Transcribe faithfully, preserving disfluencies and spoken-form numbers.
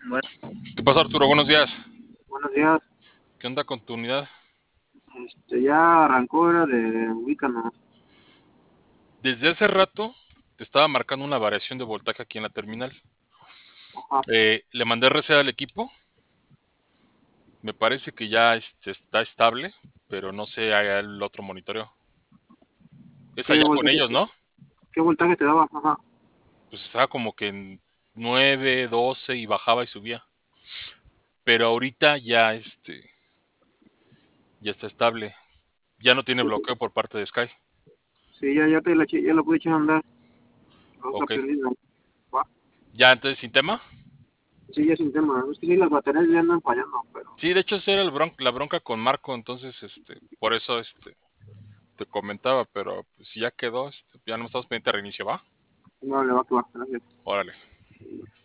Bueno, ¿Qué pasa, Arturo? Buenos días. buenos días. ¿Qué onda con tu unidad? Este, ya arrancó, era de Ubícanos. Desde hace rato te estaba marcando una variación de voltaje aquí en la terminal. Ajá. Eh, le mandé receta al equipo. Me parece que ya este, está estable, pero no sé hay el otro monitoreo. Es ¿Qué allá con voltaje, ellos, ¿no? qué voltaje te daba? Ajá. Pues estaba como que en nueve, doce y bajaba y subía. Pero ahorita ya este ya está estable. Ya no tiene Sí, bloqueo por parte de Sky. sí, ya, ya te la, eché- ya la pude echar a andar. La otra Ok. prendida. Va. Ya entonces sin tema. Sí, ya sin tema. Es que sí, las baterías ya andan fallando, pero. Sí, de hecho esa era el bron- la bronca con Marco, entonces este, por eso este te comentaba, pero pues si ya quedó, este, ya no estamos pendiente de reinicio, ¿va? No le va a actuar. Gracias. Órale.